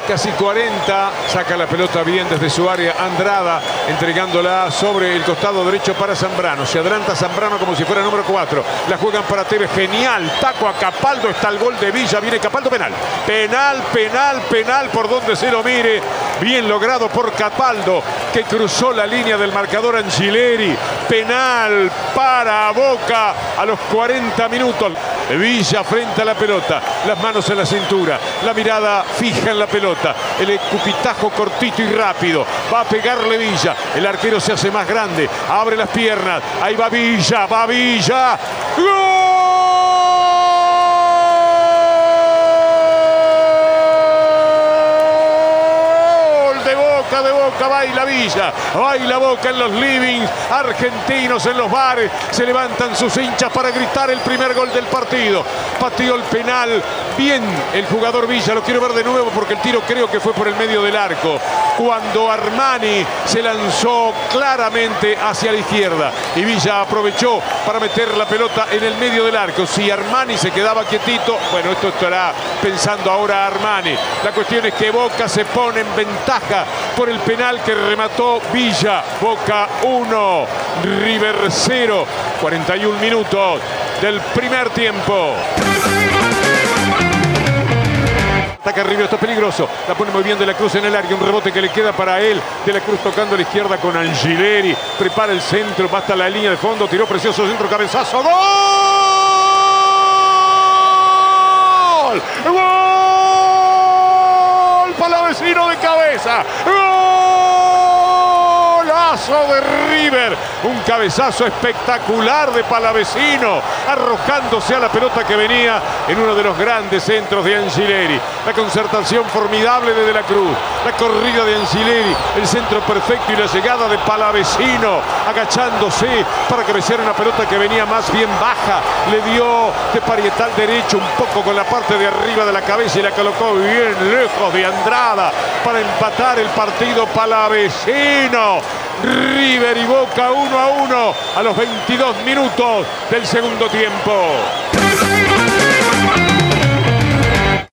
Casi 40, saca la pelota bien desde su área Andrada, entregándola sobre el costado derecho para Zambrano. Se adelanta Zambrano como si fuera el número 4. La juegan para Tevez, genial, taco a Capaldo, está el gol de Villa, viene Capaldo, penal. Penal, por donde se lo mire. Bien logrado por Capaldo, que cruzó la línea del marcador Angileri. Penal para Boca a los 40 minutos. Villa frente a la pelota, las manos en la cintura, la mirada fija en la pelota, el escupitajo cortito y rápido, va a pegarle Villa, el arquero se hace más grande, abre las piernas, ahí va Villa, ¡gol! De Boca, baila Villa, baila Boca en los livings argentinos, en los bares, se levantan sus hinchas para gritar el primer gol del partido. Pateó el penal, bien el jugador Villa, lo quiero ver de nuevo porque el tiro creo que fue por el medio del arco, cuando Armani se lanzó claramente hacia la izquierda y Villa aprovechó para meter la pelota en el medio del arco. Si Armani se quedaba quietito, bueno, esto estará pensando ahora Armani. La cuestión es que Boca se pone en ventaja por el penal que remató Villa. Boca 1, River 0. 41 minutos del primer tiempo. Ataca River, esto es peligroso. La pone muy bien De la Cruz en el área. Un rebote que le queda para él. De la Cruz tocando a la izquierda con Angileri. Prepara el centro, va hasta la línea de fondo. Tiró precioso centro, cabezazo. ¡Gol! ¡Gol! Palavecino de cabeza. De River, un cabezazo espectacular de Palavecino, arrojándose a la pelota que venía en uno de los grandes centros de Angileri. La concertación formidable de De la Cruz, la corrida de Angileri, el centro perfecto y la llegada de Palavecino, agachándose para cabecear una pelota que venía más bien baja. Le dio de parietal derecho un poco con la parte de arriba de la cabeza y la colocó bien lejos de Andrada para empatar el partido. Palavecino. River y Boca 1-1 a los 22 minutos del segundo tiempo.